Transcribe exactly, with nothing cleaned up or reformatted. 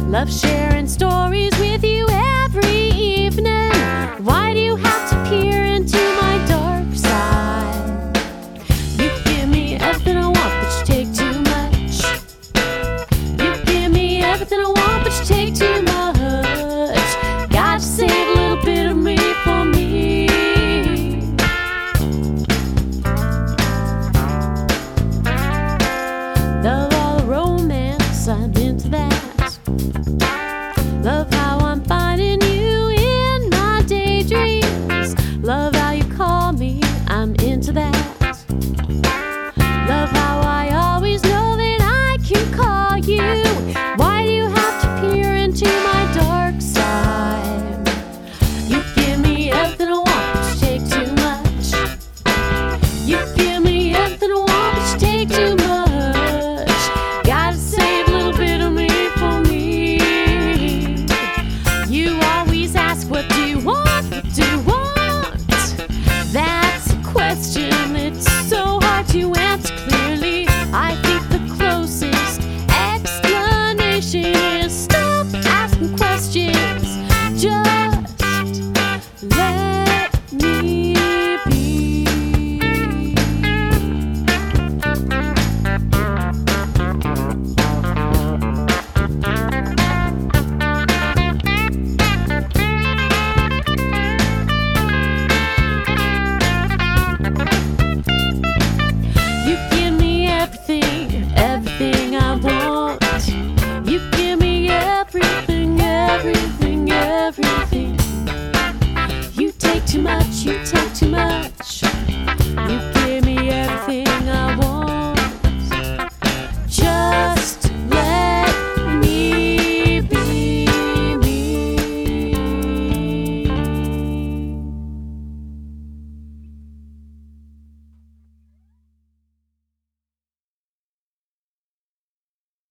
Love sharing stories with you every evening. Why do you have to peer into my dark side? You give me everything I want, but you take too much. You give me everything I want, but you take too much. Gotta save a little bit of me for me. Love all the romance, I'm into that. Love how I'm finding you in my daydreams. Love how you call me, I'm into that. Love how I always know that I can call you. Why do you have to peer into my dark side? You give me everything I want, but you take too much. You give me everything I want, but you take too much. Gotta save a little bit of me for me. You always ask, what do you want? What do you want? That's a question that's so hard to answer clearly. I think the closest explanation is stop asking questions. Just let me be. You give me everything, everything I want. You give me everything, everything, everything. You take too much, you take too much.